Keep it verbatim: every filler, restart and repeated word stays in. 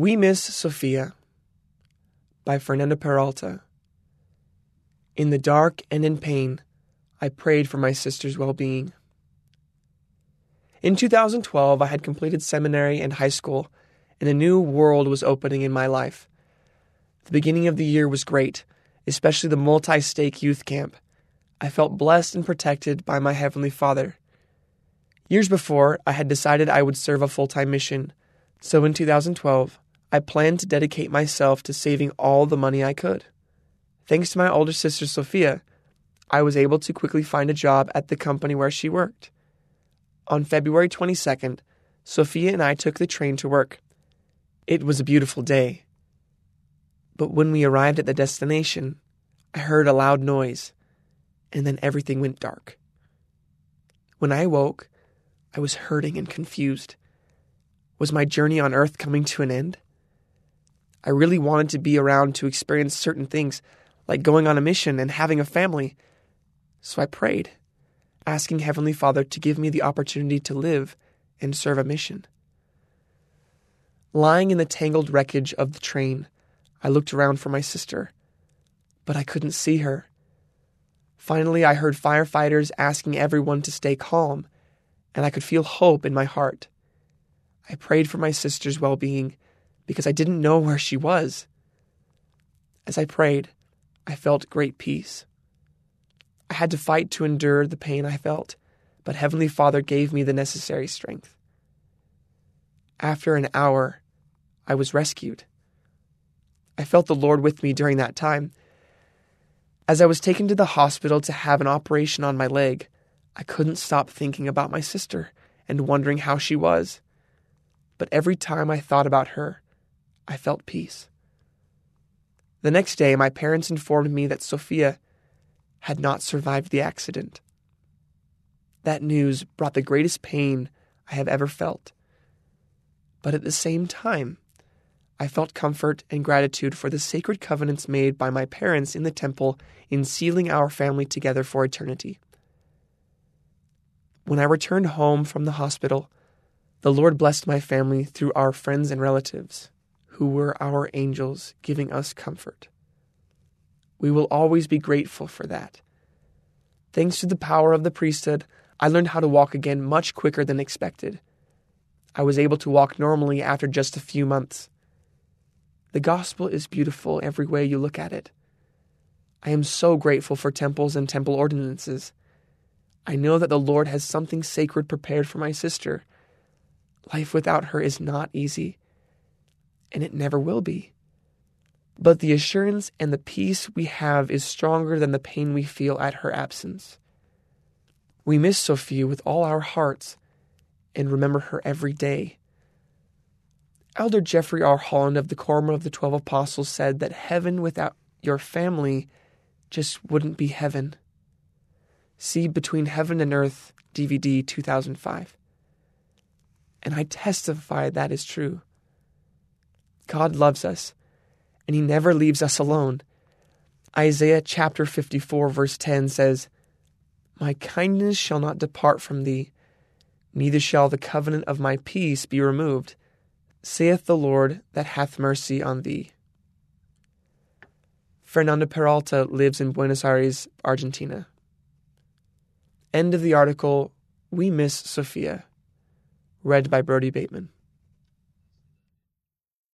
We Miss Sophia by Fernando Peralta. In the dark and in pain, I prayed for my sister's well-being. In two thousand twelve, I had completed seminary and high school, and a new world was opening in my life. The beginning of the year was great, especially the multi-stake youth camp. I felt blessed and protected by my Heavenly Father. Years before, I had decided I would serve a full-time mission, so in two thousand twelve, I planned to dedicate myself to saving all the money I could. Thanks to my older sister Sophia, I was able to quickly find a job at the company where she worked. On February twenty-second, Sophia and I took the train to work. It was a beautiful day. But when we arrived at the destination, I heard a loud noise, and then everything went dark. When I awoke, I was hurting and confused. Was my journey on Earth coming to an end? I really wanted to be around to experience certain things, like going on a mission and having a family. So I prayed, asking Heavenly Father to give me the opportunity to live and serve a mission. Lying in the tangled wreckage of the train, I looked around for my sister, but I couldn't see her. Finally, I heard firefighters asking everyone to stay calm, and I could feel hope in my heart. I prayed for my sister's well-being because I didn't know where she was. As I prayed, I felt great peace. I had to fight to endure the pain I felt, but Heavenly Father gave me the necessary strength. After an hour, I was rescued. I felt the Lord with me during that time. As I was taken to the hospital to have an operation on my leg, I couldn't stop thinking about my sister and wondering how she was. But every time I thought about her, I felt peace. The next day, my parents informed me that Sophia had not survived the accident. That news brought the greatest pain I have ever felt. But at the same time, I felt comfort and gratitude for the sacred covenants made by my parents in the temple in sealing our family together for eternity. When I returned home from the hospital, the Lord blessed my family through our friends and relatives, who were our angels giving us comfort. We will always be grateful for that. Thanks to the power of the priesthood, I learned how to walk again much quicker than expected. I was able to walk normally after just a few months. The gospel is beautiful every way you look at it. I am so grateful for temples and temple ordinances. I know that the Lord has something sacred prepared for my sister. Life without her is not easy, and it never will be. But the assurance and the peace we have is stronger than the pain we feel at her absence. We miss Sophia with all our hearts and remember her every day. Elder Jeffrey R. Holland of the Quorum of the Twelve Apostles said that heaven without your family just wouldn't be heaven. See Between Heaven and Earth, D V D two thousand five. And I testify that is true. God loves us, and He never leaves us alone. Isaiah chapter fifty-four verse ten says, "My kindness shall not depart from thee, neither shall the covenant of my peace be removed, saith the Lord that hath mercy on thee." Fernando Peralta lives in Buenos Aires, Argentina. End of the article, We Miss Sophia. Read by Brody Bateman.